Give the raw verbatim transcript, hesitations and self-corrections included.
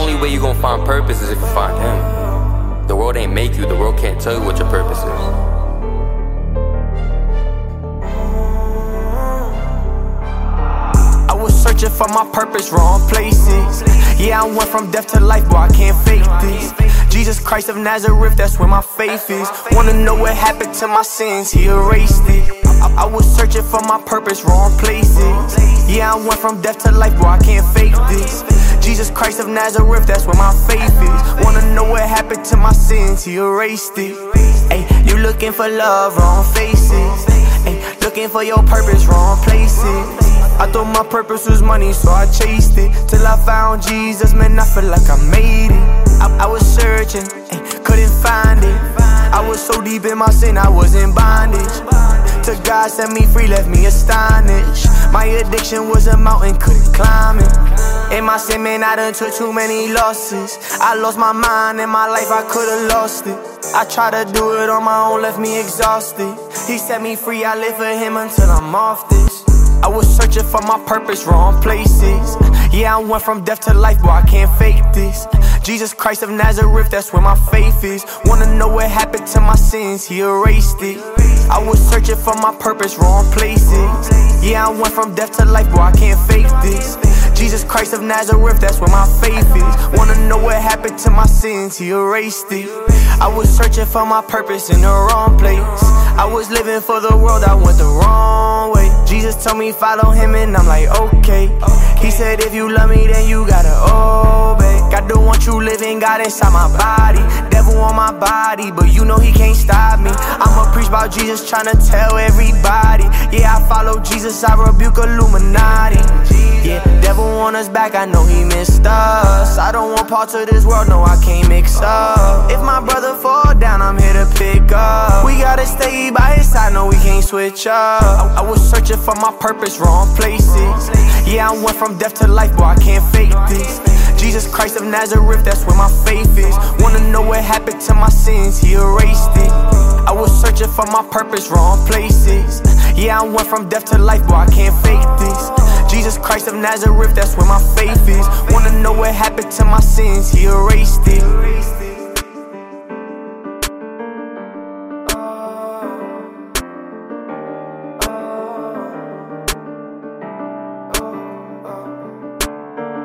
only way you gonna find purpose is if you find him. The world ain't make you, the world can't tell you what your purpose is. I was searching for my purpose, wrong places. Yeah, I went from death to life, boy, I can't fake this. Jesus Christ of Nazareth, that's where my faith is. Wanna know what happened to my sins, he erased it. I, I was searching for my purpose, wrong places. Yeah, I went from death to life, boy, I can't fake this. Jesus Christ of Nazareth, that's where my faith is. Wanna know what happened to my sins, he erased it. Ay, you looking for love, wrong faces. Ay, looking for your purpose, wrong places. I thought my purpose was money, so I chased it. Till I found Jesus, man, I feel like I made it. I, I was searching, ay, couldn't find it. I was so deep in my sin, I was in bondage. Till God set me free, left me astonished. My addiction was a mountain, couldn't climb it. In my sin, man, I done took too many losses. I lost my mind, in my life, I could've lost it. I tried to do it on my own, left me exhausted. He set me free, I live for him until I'm off this. I was searching for my purpose, wrong places. Yeah, I went from death to life, boy, I can't fake this. Jesus Christ of Nazareth, that's where my faith is. Wanna know what happened to my sins, he erased it. I was searching for my purpose, wrong places. Yeah, I went from death to life, boy, I can't fake this. Jesus Christ of Nazareth, that's where my faith is. Wanna know what happened to my sins, he erased it. I was searching for my purpose in the wrong place. I was living for the world, I went the wrong way. Jesus told me follow him and I'm like okay. He said if you love me then you gotta obey. God don't want you living God inside my body. Devil on my body, but you know he can't stop me. I'ma preach about Jesus, tryna tell everybody. Yeah, I follow Jesus, I rebuke Illuminati. Yeah, devil want us back, I know he missed us. I don't want parts of this world, no, I can't mix up. If my brother fall down, I'm here to pick up. We gotta stay by his side, no, we can't switch up. I, I was searching for my purpose, wrong places. Yeah, I went from death to life, boy, I can't fake this. Jesus Christ of Nazareth, that's where my faith is. Wanna know what happened to my sins, he erased it. I was searching for my purpose, wrong places. Yeah, I went from death to life, boy, I can't fake this. Jesus Christ of Nazareth, that's where my faith is. Wanna know what happened to my sins, he erased it.